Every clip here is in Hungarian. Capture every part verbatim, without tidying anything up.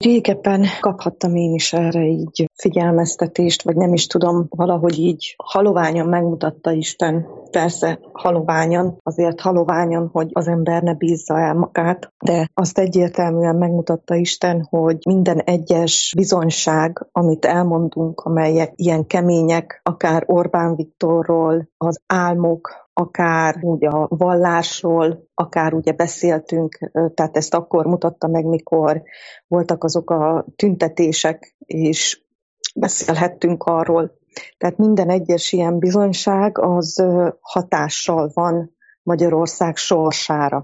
Régebben kaphattam én is erre így figyelmeztetést, vagy nem is tudom, valahogy így haloványan megmutatta Isten, persze haloványan, azért haloványan, hogy az ember ne bízza el magát, de azt egyértelműen megmutatta Isten, hogy minden egyes bizonyság, amit elmondunk, amelyek ilyen kemények, akár Orbán Viktorról, az álmok, akár úgy a vallásról, akár ugye beszéltünk, tehát ezt akkor mutatta meg, mikor voltak azok a tüntetések, és beszélhettünk arról. Tehát minden egyes ilyen bizonyság az hatással van Magyarország sorsára.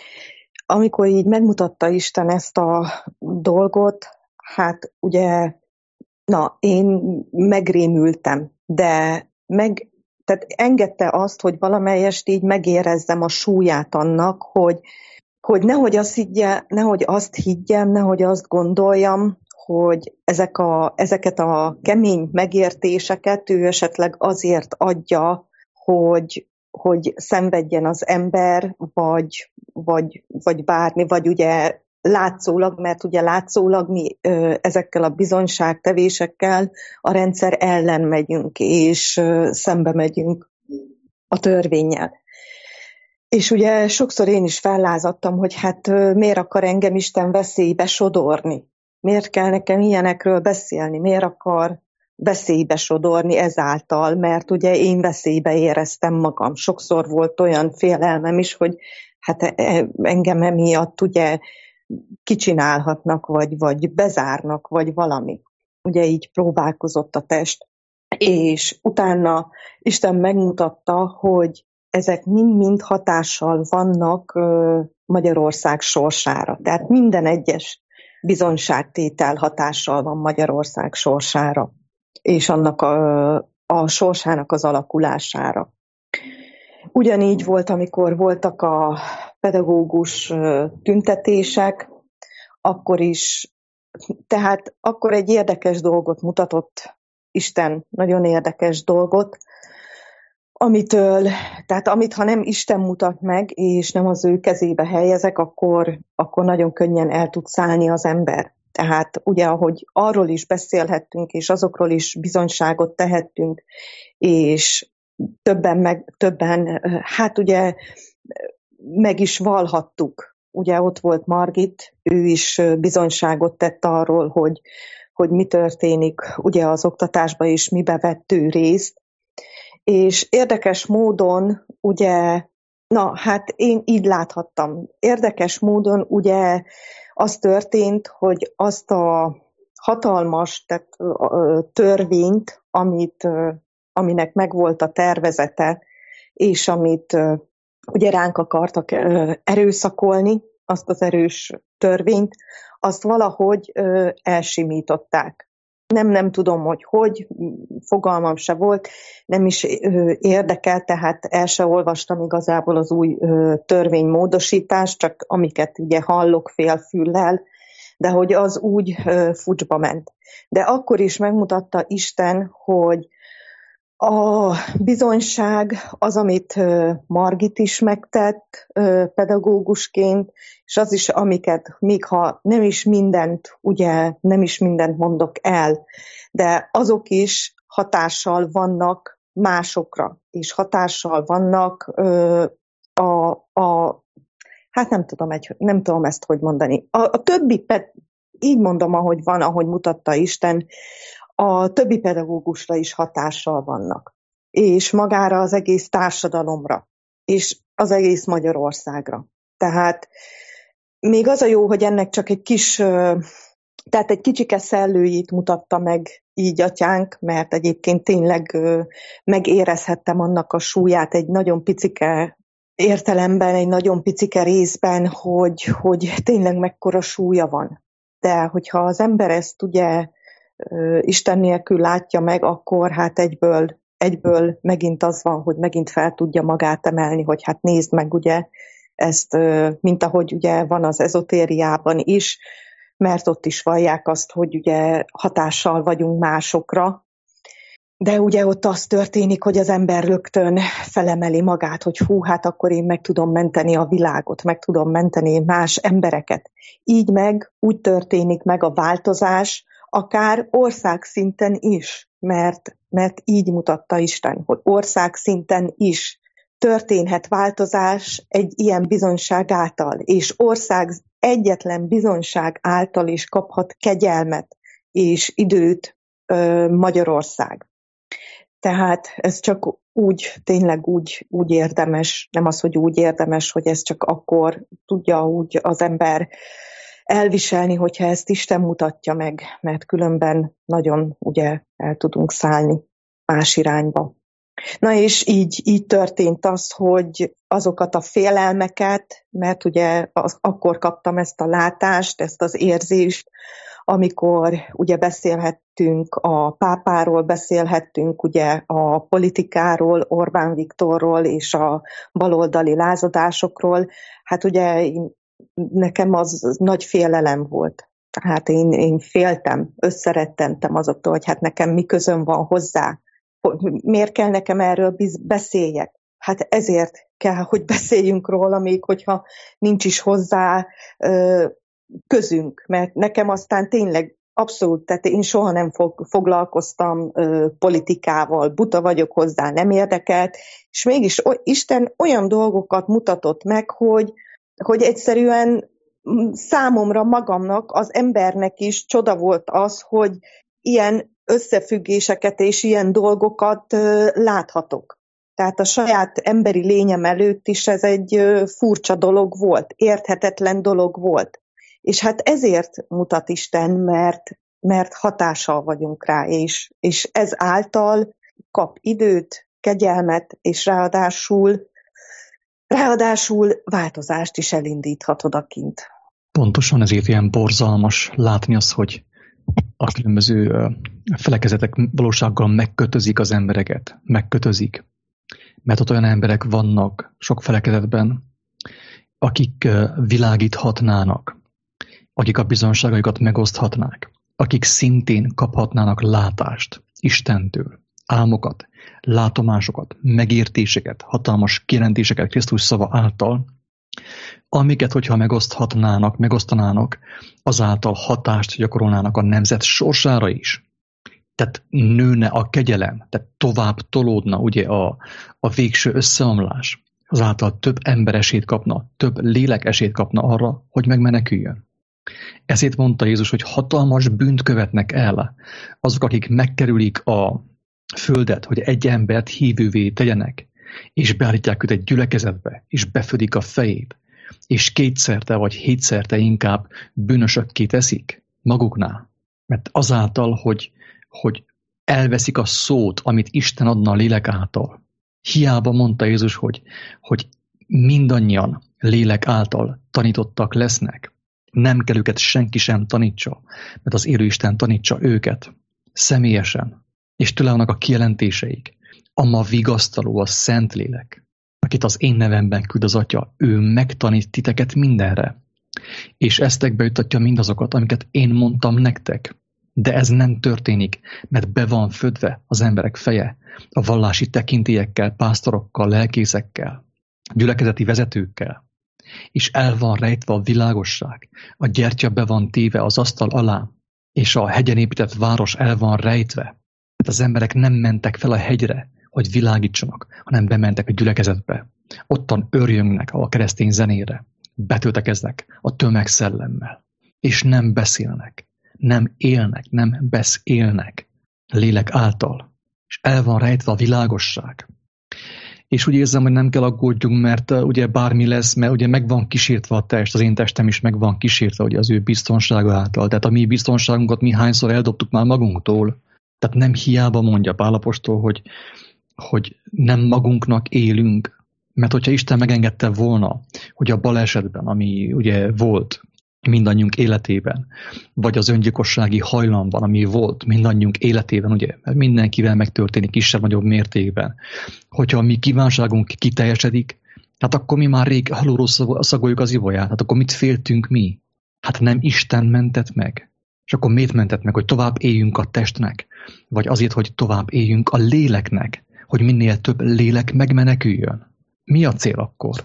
Amikor így megmutatta Isten ezt a dolgot, hát ugye, na, én megrémültem, de meg Tehát engedte azt, hogy valamelyest így megérezzem a súlyát annak, hogy, hogy nehogy, azt higgye, nehogy azt higgyem, nehogy azt gondoljam, hogy ezek a, ezeket a kemény megértéseket ő esetleg azért adja, hogy, hogy szenvedjen az ember, vagy, vagy, vagy bármi, vagy ugye látszólag, mert ugye látszólag mi ö, ezekkel a bizonyságtevésekkel a rendszer ellen megyünk, és ö, szembe megyünk a törvénnyel. És ugye sokszor én is fellázadtam, hogy hát ö, miért akar engem Isten veszélybe sodorni? Miért kell nekem ilyenekről beszélni? Miért akar veszélybe sodorni ezáltal? Mert ugye én veszélybe éreztem magam. Sokszor volt olyan félelmem is, hogy hát engem emiatt ugye kicsinálhatnak, vagy, vagy bezárnak, vagy valami. Ugye így próbálkozott a test. És utána Isten megmutatta, hogy ezek mind-mind hatással vannak Magyarország sorsára. Tehát minden egyes bizonyságtétel hatással van Magyarország sorsára, és annak a, a sorsának az alakulására. Ugyanígy volt, amikor voltak a pedagógus tüntetések, akkor is, tehát akkor egy érdekes dolgot mutatott Isten, nagyon érdekes dolgot, amitől, tehát amit ha nem Isten mutat meg, és nem az ő kezébe helyezek, akkor, akkor nagyon könnyen el tud szállni az ember. Tehát ugye, ahogy arról is beszélhettünk, és azokról is bizonyságot tehettünk, és többen, meg, többen hát ugye meg is valhattuk. Ugye ott volt Margit, ő is bizonyságot tett arról, hogy, hogy mi történik ugye az oktatásban, és mibe vett ő részt. És érdekes módon ugye, na hát én így láthattam, érdekes módon ugye az történt, hogy azt a hatalmas tehát, törvényt, amit, aminek megvolt a tervezete, és amit ugye ránk akartak erőszakolni, azt az erős törvényt, azt valahogy elsimították. Nem, nem tudom, hogy hogy, fogalmam se volt, nem is érdekel, tehát el se olvastam igazából az új törvénymódosítást, csak amiket ugye hallok félfüllel, de hogy az úgy fucsba ment. De akkor is megmutatta Isten, hogy a bizonyság az, amit Margit is megtett pedagógusként, és az is, amiket még ha nem is mindent, ugye nem is mindent mondok el, de azok is hatással vannak másokra, és hatással vannak a, a hát nem tudom, egy, nem tudom ezt hogy mondani. A, a többi, így mondom, ahogy van, ahogy mutatta Isten, a többi pedagógusra is hatással vannak, és magára az egész társadalomra, és az egész Magyarországra. Tehát még az a jó, hogy ennek csak egy kis, tehát egy kicsike szellőjét mutatta meg így atyánk, mert egyébként tényleg megérezhettem annak a súlyát egy nagyon picike értelemben, egy nagyon picike részben, hogy, hogy tényleg mekkora súlya van. De hogyha az ember ezt ugye Isten nélkül látja meg, akkor hát egyből, egyből megint az van, hogy megint fel tudja magát emelni, hogy hát nézd meg ugye ezt, mint ahogy ugye van az ezotériában is, mert ott is vallják azt, hogy ugye hatással vagyunk másokra, De ugye ott az történik, hogy az ember rögtön felemeli magát, hogy hú, hát akkor én meg tudom menteni a világot, meg tudom menteni más embereket. Így meg úgy történik meg a változás, akár országszinten is, mert, mert így mutatta Isten, hogy országszinten is történhet változás egy ilyen bizonyság által, és ország egyetlen bizonyság által is kaphat kegyelmet és időt Magyarország. Tehát ez csak úgy, tényleg úgy, úgy érdemes, nem az, hogy úgy érdemes, hogy ez csak akkor tudja úgy az ember elviselni, hogyha ezt Isten mutatja meg, mert különben nagyon ugye el tudunk szállni más irányba. Na és így, így történt az, hogy azokat a félelmeket, mert ugye az, akkor kaptam ezt a látást, ezt az érzést, amikor ugye beszélhettünk a pápáról, beszélhettünk ugye a politikáról, Orbán Viktorról és a baloldali lázadásokról, hát ugye én, nekem az nagy félelem volt. Tehát én, én féltem, összerettentem azoktól, hogy hát nekem mi közöm van hozzá. Miért kell nekem erről beszéljek? Hát ezért kell, hogy beszéljünk róla, még hogyha nincs is hozzá ö, közünk, mert nekem aztán tényleg abszolút, tehát én soha nem fog, foglalkoztam ö, politikával, buta vagyok hozzá, nem érdekelt, és mégis o, Isten olyan dolgokat mutatott meg, hogy, hogy egyszerűen számomra magamnak, az embernek is csoda volt az, hogy ilyen összefüggéseket és ilyen dolgokat ö, láthatok. Tehát a saját emberi lényem előtt is ez egy ö, furcsa dolog volt, érthetetlen dolog volt. És hát ezért mutat Isten, mert, mert hatással vagyunk rá, és, és ez által kap időt, kegyelmet, és ráadásul, ráadásul változást is elindíthat odakint. Pontosan ezért ilyen borzalmas látni azt, hogy a különböző felekezetek valósággal megkötözik az embereket, megkötözik. Mert ott olyan emberek vannak sok felekezetben, akik világíthatnának, akik a bizonságaikat megoszthatnák, akik szintén kaphatnának látást Istentől, álmokat, látomásokat, megértéseket, hatalmas kijelentéseket Krisztus szava által, amiket, hogyha megoszthatnának, megosztanának, azáltal hatást gyakorolnának a nemzet sorsára is. Tehát nőne a kegyelem, tehát tovább tolódna ugye a, a végső összeomlás. Azáltal több ember esélyt kapna, több lélek esélyt kapna arra, hogy megmeneküljön. Ezért mondta Jézus, hogy hatalmas bűnt követnek el azok, akik megkerülik a földet, hogy egy embert hívővé tegyenek, és beállítják őt egy gyülekezetbe, és befödik a fejét, és kétszerte vagy hétszerte inkább bűnösökké teszik maguknál. Mert azáltal, hogy, hogy elveszik a szót, amit Isten adna a lélek által. Hiába mondta Jézus, hogy, hogy mindannyian lélek által tanítottak lesznek. Nem kell őket senki sem tanítsa, mert az élő Isten tanítsa őket személyesen, és tőle vannak a kijelentéseik. A ma vigasztaló, a Szentlélek, akit az én nevemben küld az Atya, ő megtanít titeket mindenre, és esztekbe jutatja mindazokat, amiket én mondtam nektek. De ez nem történik, mert be van födve az emberek feje a vallási tekintélyekkel, pásztorokkal, lelkészekkel, gyülekezeti vezetőkkel, és el van rejtve a világosság, a gyertya be van téve az asztal alá, és a hegyen épített város el van rejtve. Tehát az emberek nem mentek fel a hegyre, hogy világítsanak, hanem bementek a gyülekezetbe. Ottan örjöngnek a keresztény zenére, betöltekeznek a tömegszellemmel, és nem beszélnek, nem élnek, nem beszélnek lélek által, és el van rejtve a világosság. És úgy érzem, hogy nem kell aggódjunk, mert uh, ugye bármi lesz, mert ugye meg van kísértve a test, az én testem is meg van kísértve ugye az ő biztonsága által. Tehát a mi biztonságunkat mi hányszor eldobtuk már magunktól. Tehát nem hiába mondja Pál apostol, hogy, hogy nem magunknak élünk, mert hogyha Isten megengedte volna, hogy a balesetben, ami ugye volt mindannyiunk életében, vagy az öngyilkossági hajlamban, ami volt mindannyiunk életében, ugye, mert mindenkivel megtörténik kisebb-nagyobb mértékben, hogyha a mi kívánságunk kiteljesedik, hát akkor mi már rég halóról szagoljuk az ivóját, hát akkor mit féltünk mi? Hát nem Isten mentett meg. És akkor miért mentett meg, hogy tovább éljünk a testnek? Vagy azért, hogy tovább éljünk a léleknek? Hogy minél több lélek megmeneküljön? Mi a cél akkor?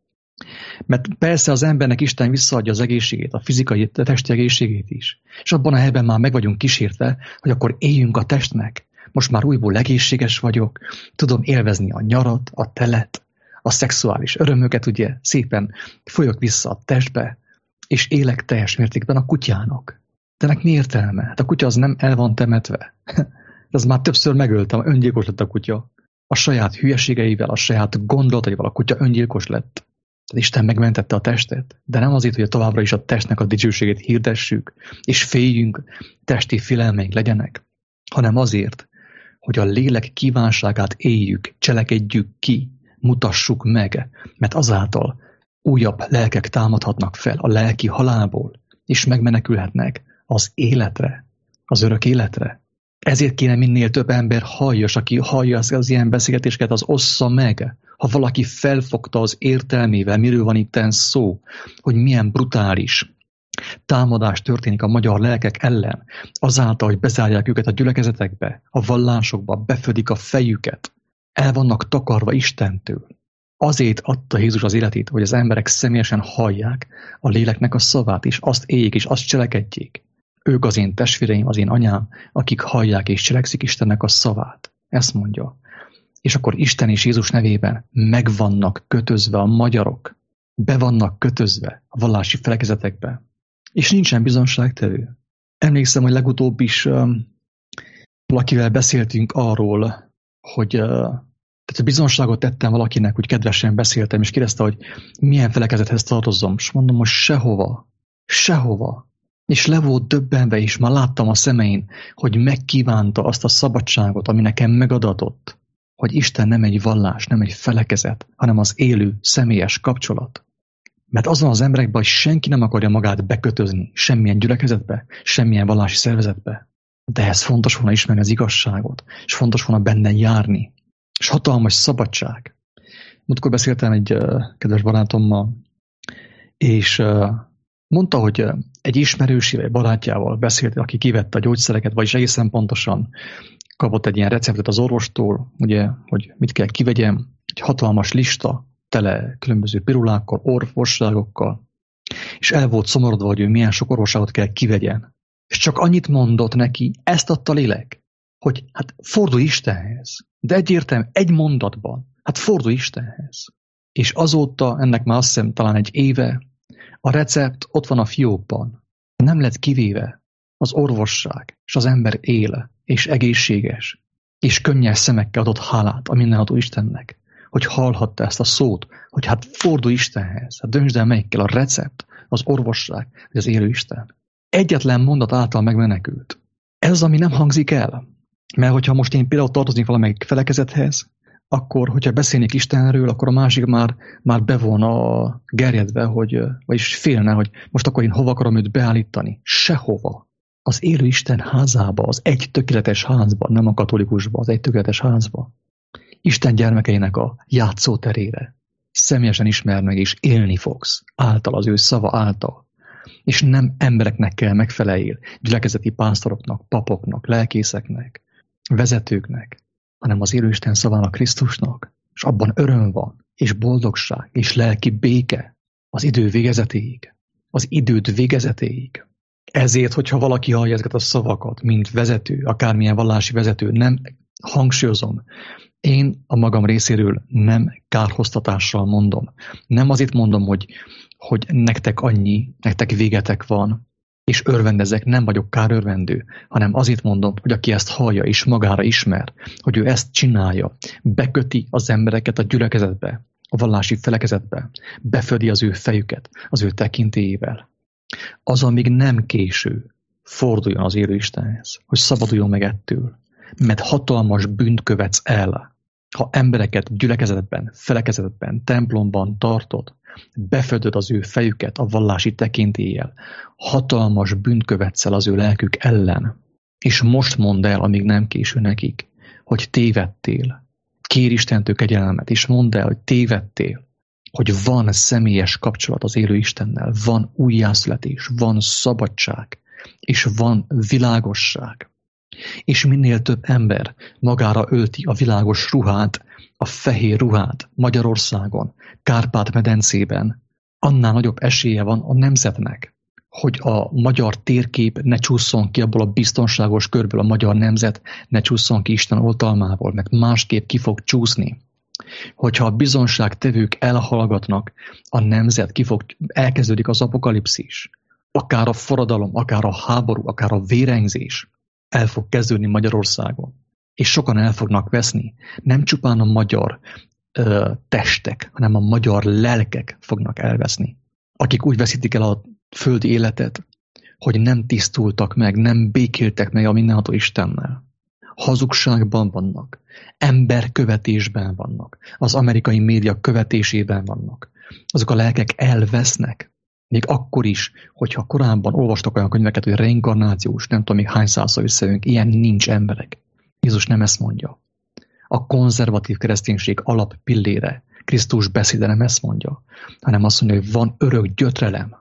Mert persze az embernek Isten visszaadja az egészségét, a fizikai, a testi egészségét is. És abban a helyben már meg vagyunk kísértve, hogy akkor éljünk a testnek. Most már újból egészséges vagyok, tudom élvezni a nyarat, a telet, a szexuális örömöket, ugye szépen folyok vissza a testbe, és élek teljes mértékben a kutyának. De ennek mi értelme? Hát a kutya az nem el van temetve. Ez már többször megöltem, öngyilkos lett a kutya. A saját hülyeségeivel, a saját gondolataival a kutya öngyilkos lett. Tehát Isten megmentette a testet, de nem azért, hogy továbbra is a testnek a dicsőségét hirdessük, és féljünk, testi félelmeink legyenek, hanem azért, hogy a lélek kívánságát éljük, cselekedjük ki, mutassuk meg, mert azáltal újabb lelkek támadhatnak fel a lelki halálból, és megmenekülhetnek az életre, az örök életre. Ezért kéne minél több ember halljas, aki hallja az, az ilyen beszélgetéseket, az ossza meg. Ha valaki felfogta az értelmével, miről van itten szó, hogy milyen brutális támadás történik a magyar lelkek ellen, azáltal, hogy bezárják őket a gyülekezetekbe, a vallásokba, befödik a fejüket, el vannak takarva Istentől. Azért adta Jézus az életét, hogy az emberek személyesen hallják a léleknek a szavát, és azt éljék, és azt cselekedjék. Ők az én testvéreim, az én anyám, akik hallják és cselekszik Istennek a szavát. Ezt mondja. És akkor Isten és Jézus nevében meg vannak kötözve a magyarok, be vannak kötözve a vallási felekezetekbe. És nincsen bizonságtevő. Emlékszem, hogy legutóbb is um, valakivel beszéltünk arról, hogy uh, tehát a bizonságot tettem valakinek, hogy kedvesen beszéltem, és kérdezte, hogy milyen felekezethez tartozom. És mondom, hogy sehova, sehova. És le volt döbbenve, és már láttam a szemein, hogy megkívánta azt a szabadságot, ami nekem megadatott, hogy Isten nem egy vallás, nem egy felekezet, hanem az élő, személyes kapcsolat. Mert azon az emberekben, hogy senki nem akarja magát bekötözni semmilyen gyülekezetbe, semmilyen vallási szervezetbe. De ez fontos volna ismerni az igazságot, és fontos volna benne járni. És hatalmas szabadság. Múltkor beszéltem egy uh, kedves barátommal, és uh, mondta, hogy uh, egy ismerősével, egy barátjával beszélt, aki kivette a gyógyszereket, vagyis egészen pontosan kapott egy ilyen receptet az orvostól, ugye, hogy mit kell kivegyem, egy hatalmas lista, tele különböző pirulákkal, orvosságokkal, és el volt szomorodva, hogy ő milyen sok orvosságot kell kivegyen. És csak annyit mondott neki, ezt adta lélek, hogy hát fordulj Istenhez. De egyértelmű, egy mondatban, hát fordulj Istenhez. És azóta, ennek már azt hiszem talán egy éve, a recept ott van a fiókban. Nem lett kivéve az orvosság, és az ember éle, és egészséges, és könnyes szemekkel adott hálát a mindenható Istennek, hogy hallhatta ezt a szót, hogy hát fordulj Istenhez, hát döntsd el melyikkel a recept, az orvosság, vagy az élő Isten. Egyetlen mondat által megmenekült. Ez az, ami nem hangzik el. Mert hogyha most én például tartoznék valamelyik felekezethez, akkor, hogyha beszélnék Istenről, akkor a másik már, már bevonna gerjedve, hogy, vagyis félne, hogy most akkor én hova akarom őt beállítani. Sehova. Az élő Isten házába, az egy tökéletes házba, nem a katolikusba, az egy tökéletes házba. Isten gyermekeinek a játszóterére. Személyesen ismer meg, és élni fogsz által, az ő szava által. És nem embereknek kell megfeleljél, gyülekezeti pásztoroknak, papoknak, lelkészeknek, vezetőknek, hanem az élő Isten szavának, Krisztusnak, és abban öröm van, és boldogság, és lelki béke az idő végezetéig, az időd végezetéig. Ezért, hogyha valaki hallja ezeket a szavakat, mint vezető, akármilyen vallási vezető, nem hangsúlyozom, én a magam részéről nem kárhoztatással mondom. Nem azért mondom, hogy, hogy nektek annyi, nektek végetek van, és örvendezek, nem vagyok kárörvendő, hanem azért mondom, hogy aki ezt hallja és magára ismer, hogy ő ezt csinálja, beköti az embereket a gyülekezetbe, a vallási felekezetbe, befödi az ő fejüket, az ő tekintélyével. Az, amíg nem késő, forduljon az élő Istenhez, hogy szabaduljon meg ettől. Mert hatalmas bűnt követsz el, ha embereket gyülekezetben, felekezetben, templomban tartod, befödöd az ő fejüket a vallási tekintéllyel, hatalmas bűnt követsz el az ő lelkük ellen, és most mondd el, amíg nem késő nekik, hogy tévedtél. Kér Istentől kegyelmet, és mondd el, hogy tévedtél, hogy van személyes kapcsolat az élő Istennel, van újjászületés, van szabadság, és van világosság. És minél több ember magára ölti a világos ruhát, a fehér ruhát Magyarországon, Kárpát-medencében, annál nagyobb esélye van a nemzetnek, hogy a magyar térkép ne csúszson ki abból a biztonságos körből, a magyar nemzet ne csúszson ki Isten oltalmából, mert másképp ki fog csúszni. Hogyha a bizonságtevők elhallgatnak, a nemzet ki fog, elkezdődik az apokalipszis, akár a forradalom, akár a háború, akár a vérengzés el fog kezdődni Magyarországon. És sokan el fognak veszni. Nem csupán a magyar ö, testek, hanem a magyar lelkek fognak elveszni. Akik úgy veszítik el a földi életet, hogy nem tisztultak meg, nem békéltek meg a mindenható Istennel. Hazugságban vannak, emberkövetésben vannak, az amerikai média követésében vannak. Azok a lelkek elvesznek. Még akkor is, hogyha korábban olvastak olyan könyveket, hogy reinkarnációs, nem tudom még hány százszor visszajövünk, ilyen nincs emberek. Jézus nem ezt mondja. A konzervatív kereszténység alappillére, Krisztus beszéde nem ezt mondja, hanem azt mondja, hogy van örök gyötrelem.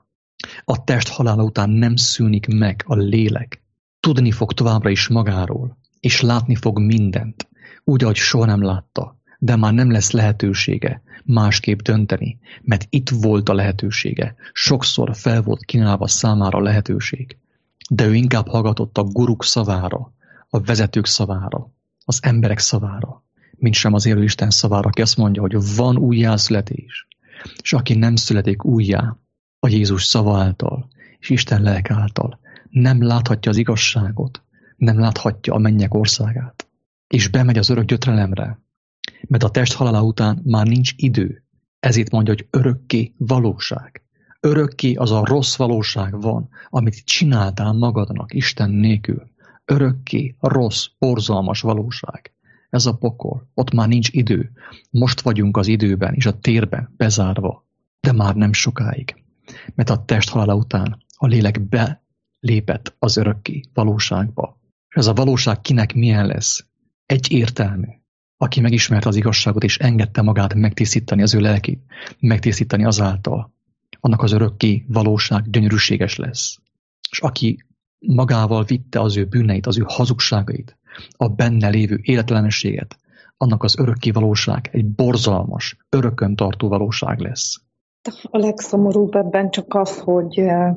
A test halála után nem szűnik meg a lélek. Tudni fog továbbra is magáról, és látni fog mindent, úgy, ahogy soha nem látta, de már nem lesz lehetősége másképp dönteni, mert itt volt a lehetősége. Sokszor fel volt kínálva számára a lehetőség, de ő inkább hallgatott a guruk szavára, a vezetők szavára, az emberek szavára, mint sem az élő Isten szavára, aki azt mondja, hogy van újjászületés, és aki nem születik újjá a Jézus szava által, és Isten lelke által, nem láthatja az igazságot, nem láthatja a mennyek országát, és bemegy az örök gyötrelemre, mert a test halála után már nincs idő. Ezért mondja, hogy örökké valóság. Örökké az a rossz valóság van, amit csináltál magadnak Isten nélkül. Örökké rossz, borzalmas valóság. Ez a pokol. Ott már nincs idő. Most vagyunk az időben és a térben bezárva, de már nem sokáig. Mert a test halála után a lélek belépett az örökké valóságba. És ez a valóság kinek milyen lesz? Egyértelmű. Aki megismerte az igazságot és engedte magát megtisztítani az ő lelkét, megtisztítani azáltal, annak az örökké valóság gyönyörűséges lesz. És aki magával vitte az ő bűneit, az ő hazugságait, a benne lévő életlenséget, annak az örökké valóság egy borzalmas, örökön tartó valóság lesz. A legszomorúbb ebben csak az, hogy eh,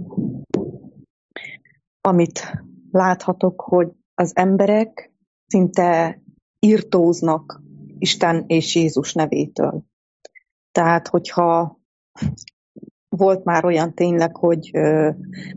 amit láthatok, hogy az emberek szinte irtóznak Isten és Jézus nevétől. Tehát, hogyha volt már olyan tényleg, hogy ö,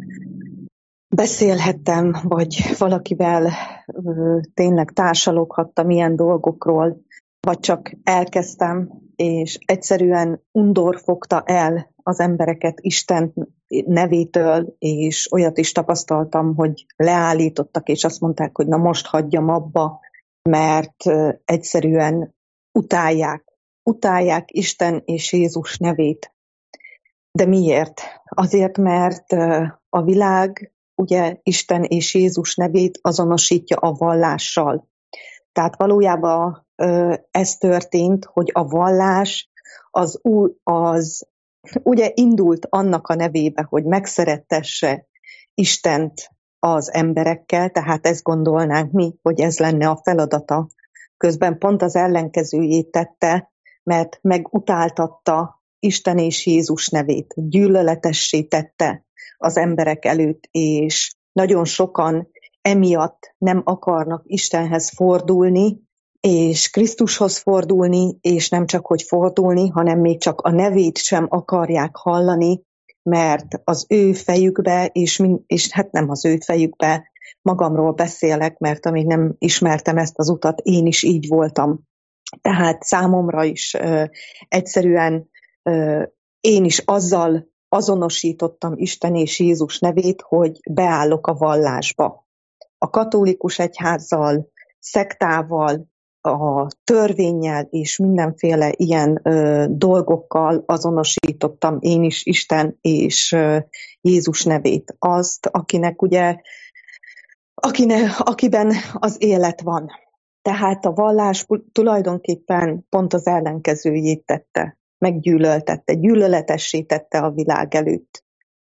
beszélhettem, vagy valakivel ö, tényleg társaloghattam ilyen dolgokról, vagy csak elkezdtem, és egyszerűen undor fogta el az embereket Isten nevétől, és olyat is tapasztaltam, hogy leállítottak, és azt mondták, hogy na most hagyjam abba, mert egyszerűen utálják. Utálják Isten és Jézus nevét. De miért? Azért, mert a világ ugye Isten és Jézus nevét azonosítja a vallással. Tehát valójában ez történt, hogy a vallás az, az ugye indult annak a nevébe, hogy megszerettesse Istent az emberekkel, tehát ezt gondolnánk mi, hogy ez lenne a feladata. Közben pont az ellenkezőjét tette, mert megutáltatta Isten és Jézus nevét, gyűlöletessé tette az emberek előtt, és nagyon sokan emiatt nem akarnak Istenhez fordulni, és Krisztushoz fordulni, és nem csak hogy fordulni, hanem még csak a nevét sem akarják hallani, mert az ő fejükbe, és, és hát nem az ő fejükbe, magamról beszélek, mert amíg nem ismertem ezt az utat, én is így voltam. Tehát számomra is ö, egyszerűen ö, én is azzal azonosítottam Isten és Jézus nevét, hogy beállok a vallásba. A katolikus egyházzal, szektával, a törvénnyel és mindenféle ilyen ö, dolgokkal azonosítottam én is Isten és ö, Jézus nevét. Azt, akinek ugye, akine, akiben az élet van. Tehát a vallás tulajdonképpen pont az ellenkezőjét tette, meggyűlöltette, gyűlöletessé tette a világ előtt.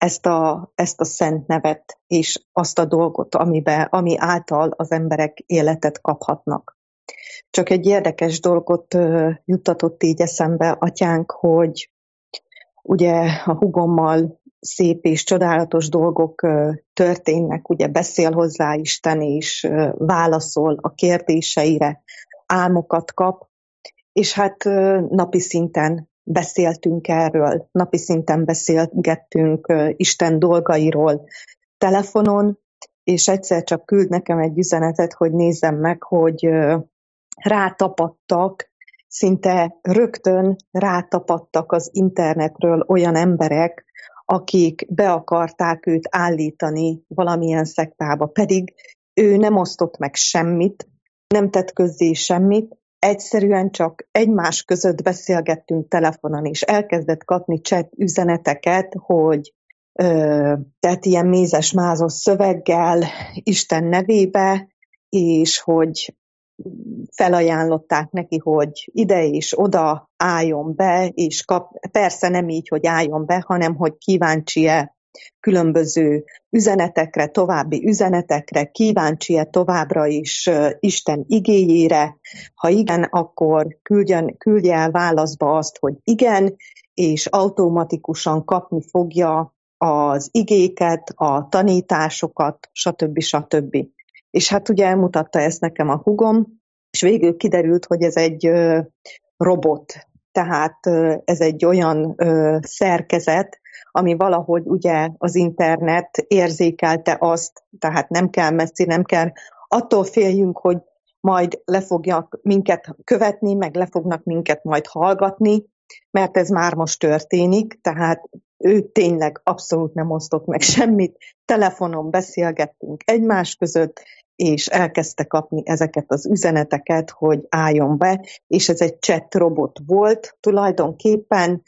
ezt a, ezt a szent nevet, és azt a dolgot, amiben, ami által az emberek életet kaphatnak. Csak egy érdekes dolgot juttatott így eszembe atyánk, hogy ugye a húgommal szép és csodálatos dolgok történnek, ugye beszél hozzá Isten, és válaszol a kérdéseire, álmokat kap, és hát napi szinten beszéltünk erről, napi szinten beszélgettünk Isten dolgairól telefonon, és egyszer csak küld nekem egy üzenetet, hogy nézzem meg, hogy rátapadtak, szinte rögtön rátapadtak az internetről olyan emberek, akik be akarták őt állítani valamilyen szektába, pedig ő nem osztott meg semmit, nem tett közzé semmit, egyszerűen csak egymás között beszélgettünk telefonon, és elkezdett kapni chat üzeneteket, hogy ö, tehát ilyen mézes-mázos szöveggel, Isten nevébe, és hogy felajánlották neki, hogy ide és oda álljon be, és kap, persze nem így, hogy álljon be, hanem hogy kíváncsi-e különböző üzenetekre, további üzenetekre, kíváncsi-e továbbra is Isten igéjére. Ha igen, akkor küldjen, küldje el válaszba azt, hogy igen, és automatikusan kapni fogja az igéket, a tanításokat, stb. stb. És hát ugye elmutatta ezt nekem a húgom, és végül kiderült, hogy ez egy ö, robot, tehát ö, ez egy olyan ö, szerkezet, ami valahogy ugye az internet érzékelte azt, tehát nem kell messzi, nem kell, attól féljünk, hogy majd le fogják minket követni, meg le fognak minket majd hallgatni, mert ez már most történik, tehát ő tényleg abszolút nem osztott meg semmit, telefonon beszélgettünk egymás között, és elkezdte kapni ezeket az üzeneteket, hogy álljon be, és ez egy chat robot volt tulajdonképpen,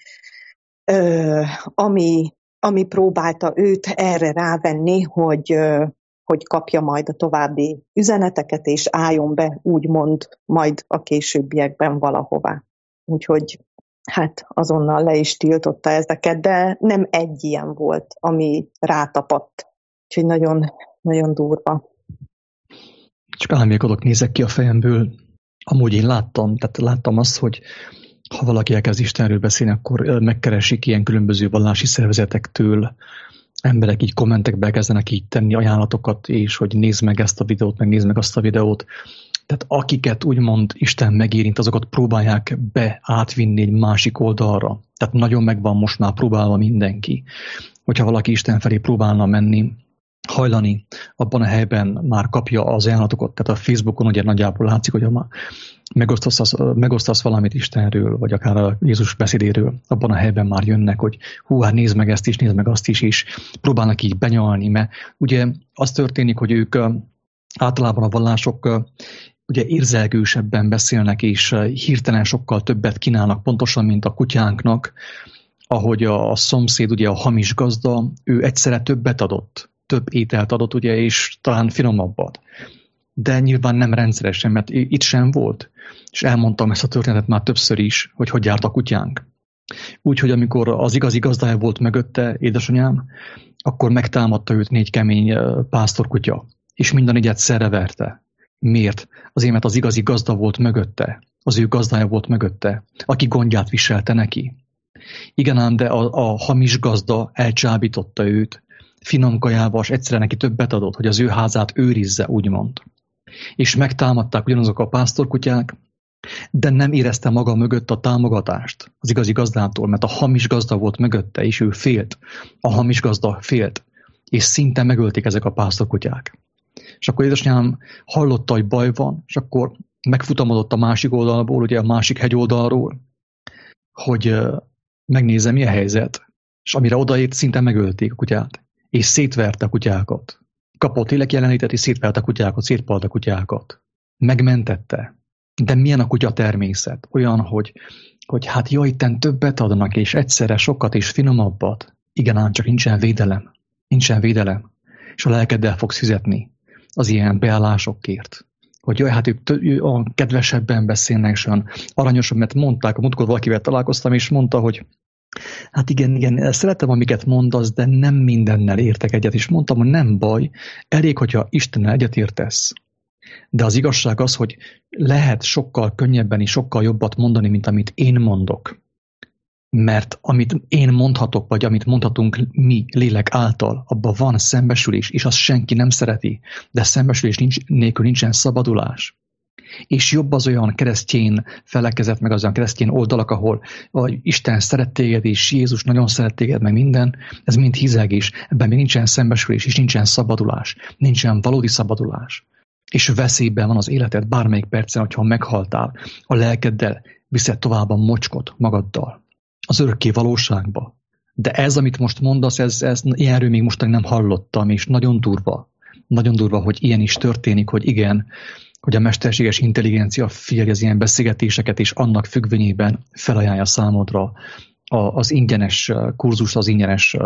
ö, ami, ami próbálta őt erre rávenni, hogy, ö, hogy kapja majd a további üzeneteket, és álljon be, úgymond majd a későbbiekben valahová. Úgyhogy hát azonnal le is tiltotta ezeket, de nem egy ilyen volt, ami rátapadt. Úgyhogy nagyon, nagyon durva. Csak álmékodok, nézek ki a fejemből. Amúgy én láttam, tehát láttam azt, hogy ha valaki elkezd Istenről beszélni, akkor megkeresik ilyen különböző vallási szervezetektől. Emberek így kommentekbe kezdenek így tenni ajánlatokat, és hogy nézd meg ezt a videót, meg nézd meg azt a videót. Tehát akiket úgymond Isten megérint, azokat próbálják be átvinni egy másik oldalra. Tehát nagyon megvan most már próbálva mindenki. Hogyha valaki Isten felé próbálna menni, hajlani, abban a helyben már kapja az ajánlatokat. Tehát a Facebookon ugye nagyjából látszik, hogy ha megosztasz, megosztasz valamit Istenről, vagy akár a Jézus beszédéről, abban a helyben már jönnek, hogy hú, hát nézd meg ezt is, nézd meg azt is, és próbálnak így benyalni, mert ugye az történik, hogy ők általában a vallások ugye érzelgősebben beszélnek, és hirtelen sokkal többet kínálnak, pontosan, mint a kutyánknak, ahogy a szomszéd, ugye a hamis gazda, ő egyszerre többet adott, több ételt adott, ugye, és talán finomabbat. De nyilván nem rendszeresen, mert itt sem volt. És elmondtam ezt a történetet már többször is, hogy hogy járt a kutyánk. Úgyhogy amikor az igazi gazdája volt mögötte, édesanyám, akkor megtámadta őt négy kemény pásztorkutya, és mind a négyet szerre verte. Miért? Azért, mert az igazi gazda volt mögötte, az ő gazdája volt mögötte, aki gondját viselte neki. Igen ám, de a, a hamis gazda elcsábította őt, finom kajával, és egyszerűen neki többet adott, hogy az ő házát őrizze, úgymond. És megtámadták ugyanazok a pásztorkutyák, de nem érezte maga mögött a támogatást az igazi gazdától, mert a hamis gazda volt mögötte, és ő félt. A hamis gazda félt, és szinte megölték ezek a pásztorkutyák. És akkor édesanyám hallotta, hogy baj van, és akkor megfutamodott a másik oldalból, ugye a másik hegyoldalról, hogy megnézze, mi a helyzet. És amire odaért, szinte megölték a kutyát. És szétverte a kutyákat. Kapott lélekjelenítet, és szétverte a kutyákat, szétpalt a kutyákat. Megmentette. De milyen a kutya természet? Olyan, hogy, hogy hát jó, itten többet adnak, és egyszerre sokat és finomabbat. Igen, ám csak nincsen védelem. Nincsen védelem. És a lelkeddel fogsz fizetni az ilyen beállásokért. Hogy jaj, hát ők tő, a kedvesebben beszélnek, és olyan aranyosabb, mert mondták, a múltkor valakivel találkoztam, és mondta, hogy Hát igen, igen, szeretem, amiket mondasz, de nem mindennel értek egyet, és mondtam, hogy nem baj, elég, hogyha Istennel egyet értesz. De az igazság az, hogy lehet sokkal könnyebben és sokkal jobbat mondani, mint amit én mondok. Mert amit én mondhatok, vagy amit mondhatunk mi lélek által, abban van szembesülés, és azt senki nem szereti, de szembesülés nincs, nélkül nincsen szabadulás. És jobb az olyan keresztény felekezet, meg az olyan keresztény oldalak, ahol Isten szeret téged, és Jézus nagyon szeret téged, meg minden, ez mind hizegés, ebben még nincsen szembesülés, és nincsen szabadulás, nincsen valódi szabadulás. És veszélyben van az életed bármelyik percen, hogyha meghaltál, a lelkeddel viszed tovább a mocskot magaddal, az örökké valóságba. De ez, amit most mondasz, ez, ez ilyenről még mostan nem hallottam, és nagyon durva. Nagyon durva, hogy ilyen is történik, hogy igen, hogy a mesterséges intelligencia figyeli az ilyen beszélgetéseket, és annak függvényében felajánlja számodra az ingyenes kurzust, az ingyenes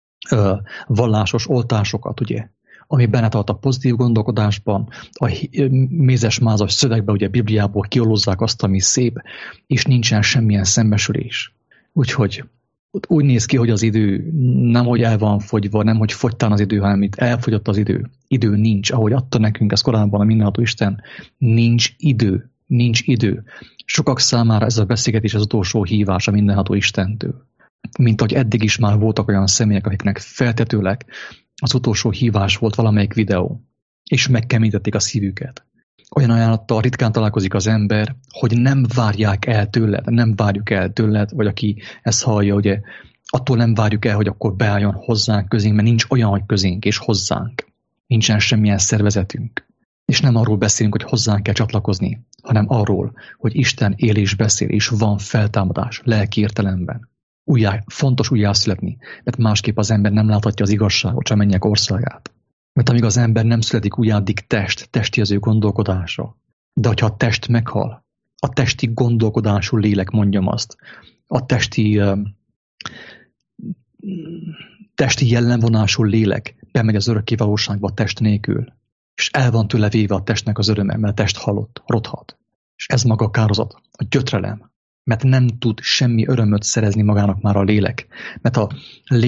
vallásos oltásokat, ugye, ami benne tart a pozitív gondolkodásban, a mézes-mázas szövegben, ugye Bibliából kiolozzák azt, ami szép, és nincsen semmilyen szembesülés. Úgyhogy úgy néz ki, hogy az idő nem, hogy el van fogyva, nem, hogy fogytán az idő, hanem itt elfogyott az idő. Idő nincs, ahogy adta nekünk ez korábban a mindenható Isten. Nincs idő, nincs idő. Sokak számára ez a beszélgetés az utolsó hívás a mindenható Istentől. Mint ahogy eddig is már voltak olyan személyek, akiknek feltetőleg az utolsó hívás volt valamelyik videó, és megkemítették a szívüket. Olyan ajánlattal ritkán találkozik az ember, hogy nem várják el tőled, nem várjuk el tőled, vagy aki ezt hallja, ugye, attól nem várjuk el, hogy akkor beálljon hozzánk közénk, mert nincs olyan, hogy közénk és hozzánk. Nincsen semmilyen szervezetünk. És nem arról beszélünk, hogy hozzánk kell csatlakozni, hanem arról, hogy Isten él és beszél, és van feltámadás lelki értelemben. Újjá, fontos újjászületni, mert másképp az ember nem láthatja az igazságot, sem mennyek országát. Mert amíg az ember nem születik újjá, addig test, testi az ő gondolkodása. De hogyha a test meghal, a testi gondolkodású lélek, mondjam azt, a testi, uh, testi jellemvonású lélek bemegy az örökké valóságba a test nélkül, és el van tőle véve a testnek az öröme, mert a test halott, rothat. És ez maga a kározat, a gyötrelem, mert nem tud semmi örömöt szerezni magának már a lélek, mert a,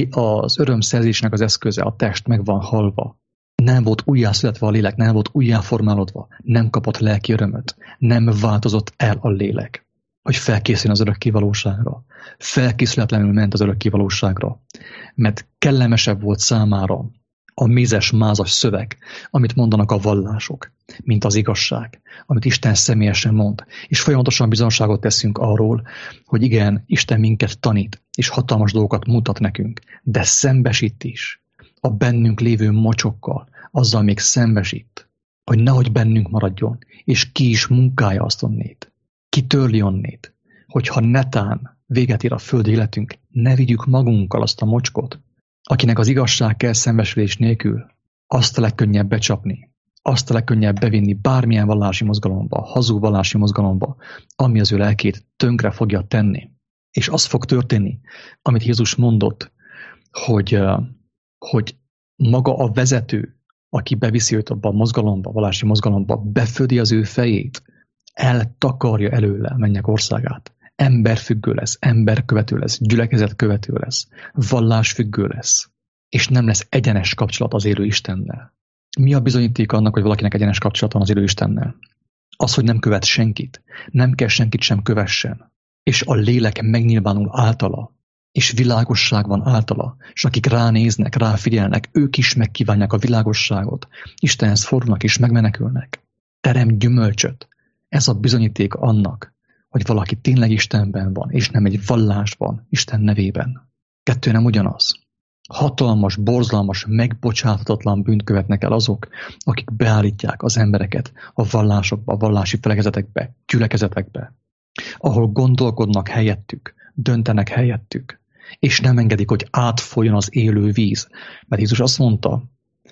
az örömszerzésnek az eszköze, a test meg van halva. Nem volt újjászületve a lélek, nem volt újjáformálódva, nem kapott lelki örömöt, nem változott el a lélek, hogy felkészüljön az örökké valóságra. Felkészületlenül ment az örökké valóságra, mert kellemesebb volt számára a mézes-mázas szöveg, amit mondanak a vallások, mint az igazság, amit Isten személyesen mond. És folyamatosan bizonságot teszünk arról, hogy igen, Isten minket tanít, és hatalmas dolgokat mutat nekünk, de szembesít is a bennünk lévő mocsokkal, azzal még szembesít, hogy nehogy bennünk maradjon, és ki is munkálja azt onnét, ki törli onnét, hogyha netán véget ér a földi életünk, ne vigyük magunkkal azt a mocskot, akinek az igazság kell szembesülés nélkül, azt a legkönnyebb becsapni, azt a legkönnyebb bevinni bármilyen vallási mozgalomba, hazug vallási mozgalomba, ami az ő lelkét tönkre fogja tenni. És az fog történni, amit Jézus mondott, hogy, hogy maga a vezető, aki beviszi őt abba a mozgalomba, vallási mozgalomba, befödi az ő fejét, eltakarja előle mennyek országát. Emberfüggő lesz, emberkövető lesz, gyülekezetkövető lesz, vallásfüggő lesz, és nem lesz egyenes kapcsolat az élő Istennel. Mi a bizonyíték annak, hogy valakinek egyenes kapcsolat van az élő Istennel? Az, hogy nem követ senkit, nem kell senkit sem kövessen, és a lélek megnyilvánul általa, és világosság van általa, és akik ránéznek, ráfigyelnek, ők is megkívánják a világosságot, Istenhez fordulnak és megmenekülnek. Terem gyümölcsöt. Ez a bizonyíték annak, hogy valaki tényleg Istenben van, és nem egy vallásban, Isten nevében. Kettő nem ugyanaz. Hatalmas, borzalmas, megbocsáthatatlan bűnt követnek el azok, akik beállítják az embereket a vallásokba, a vallási felekezetekbe, gyülekezetekbe, ahol gondolkodnak helyettük, döntenek helyettük, és nem engedik, hogy átfolyjon az élő víz. Mert Jézus azt mondta,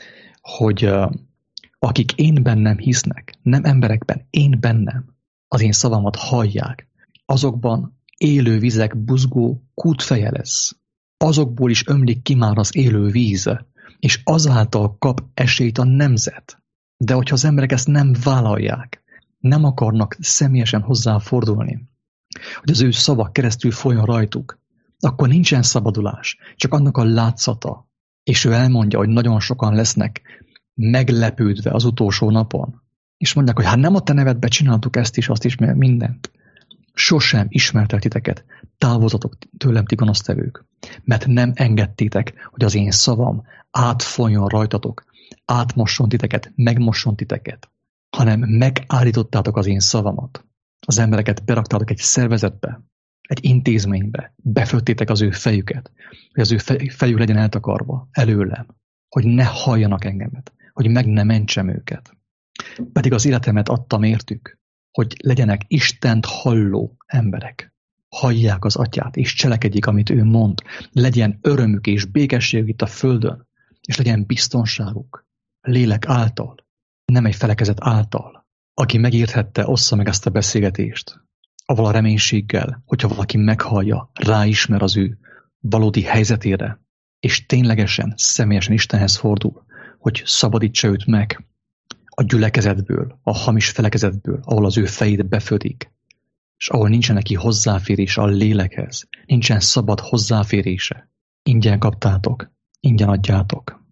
hogy uh, akik én bennem hisznek, nem emberekben, én bennem, az én szavamat hallják, azokban élő vizek buzgó kútfeje lesz. Azokból is ömlik ki már az élő víz, és azáltal kap esélyt a nemzet. De hogyha az emberek ezt nem vállalják, nem akarnak személyesen hozzáfordulni, hogy az ő szavak keresztül folyjon rajtuk, akkor nincsen szabadulás, csak annak a látszata. És ő elmondja, hogy nagyon sokan lesznek meglepődve az utolsó napon. És mondják, hogy hát nem a te nevedbe csináltuk ezt is, azt is, mindent. Sosem ismertek titeket, távolzatok tőlem, ti gonosztevők, mert nem engedtétek, hogy az én szavam átfoljon rajtatok, átmosson titeket, megmosson titeket, hanem megállítottátok az én szavamat. Az embereket beraktátok egy szervezetbe, egy intézménybe, beföttétek az ő fejüket, hogy az ő fejük legyen eltakarva előlem, hogy ne halljanak engemet, hogy meg ne mentsem őket. Pedig az életemet adtam értük, hogy legyenek Istent halló emberek. Hallják az atyát, és cselekedjék, amit ő mond. Legyen örömük és békességük itt a földön, és legyen biztonságuk. Lélek által, nem egy felekezet által. Aki megérthette, ossza meg ezt a beszélgetést. Avval a reménységgel, hogyha valaki meghallja, ráismer az ő valódi helyzetére, és ténylegesen, személyesen Istenhez fordul, hogy szabadítsa őt meg a gyülekezetből, a hamis felekezetből, ahol az ő fejét befödik, és ahol nincsen neki hozzáférése a lélekhez, nincsen szabad hozzáférése. Ingyen kaptátok, ingyen adjátok.